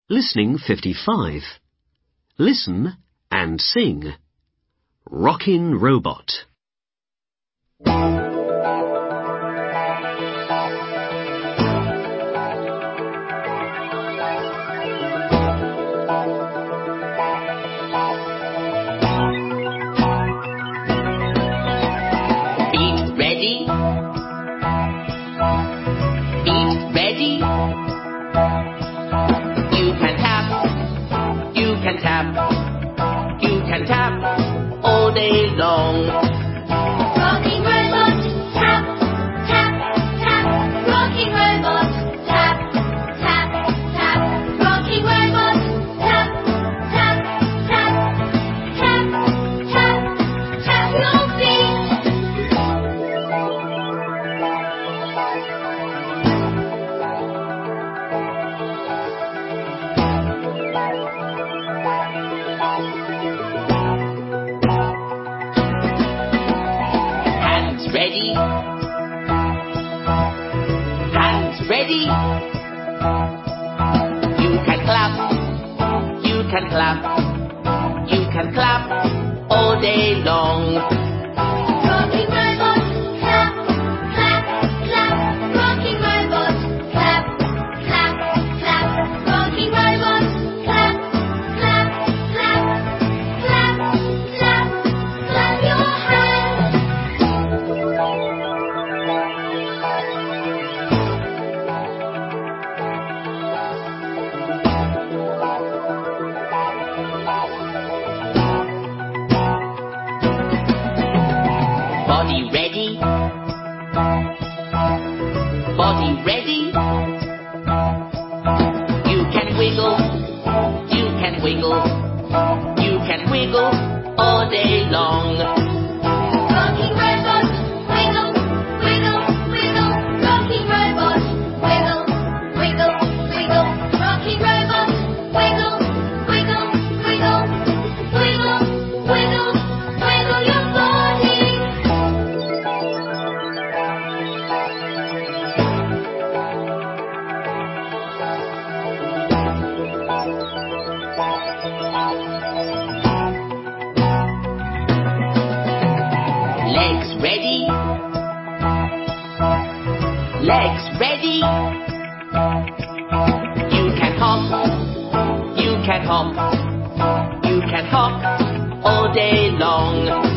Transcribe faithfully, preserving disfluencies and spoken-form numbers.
Listening fifty-five. Listen and sing. Rockin' Robot. Beat ready? Beat ready? You can tap, you can tap, you can tap all day long. Rocking robot, tap, tap, tap. Rocking robot, tap, tap, tap. Rocking robot, tap, tap, tap. Tap, tap, tap your feet. Hands ready? Hands ready? You can clap, you can clap, you can clap all day long. Rocking robot, clap, clap, clap. Rocking robot, clap, clap, clap. Rocking robot, clap, clap, clap. Clap, clap, clap your hands. Body ready? Body ready? You can wiggle, you can wiggle, you can wiggle all day long. Rocking robot, wiggle, wiggle, wiggle. Rocking robot, wiggle, wiggle, wiggle. Rocking robot, wiggle, wiggle, wiggle. Wiggle, wiggle, wiggle your body. Legs ready? Legs ready? You can hop, you can hop, you can hop all day long.